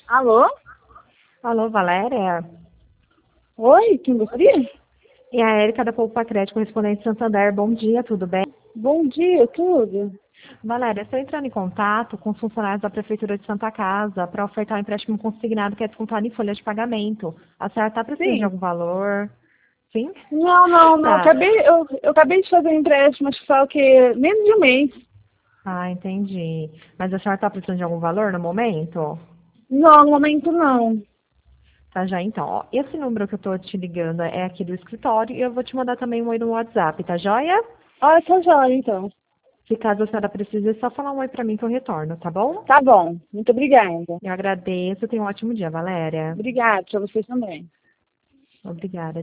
Alô? Alô, Valéria? Oi, quem gostaria? E a Érica da Poupa Crédito, correspondente de Santander. Bom dia, tudo bem? Bom dia, tudo? Valéria, estou entrando em contato com os funcionários da Prefeitura de Santa Casa para ofertar um empréstimo consignado que é descontado em folha de pagamento. A senhora está precisando de Sim. algum valor? Sim? Não. Tá. Eu acabei de fazer um empréstimo, acho que só que menos de um mês. Ah, entendi. Mas a senhora está precisando de algum valor no momento? Não, no momento não. Tá já então. Ó, esse número que eu estou te ligando é aqui do escritório e eu vou te mandar também um oi no WhatsApp, tá joia? Olha, tá joia, então. Se caso a senhora precise, é só falar um oi para mim que eu retorno, tá bom? Tá bom, muito obrigada. Eu agradeço. Tenha um ótimo dia, Valéria. Obrigada pra vocês também. Obrigada.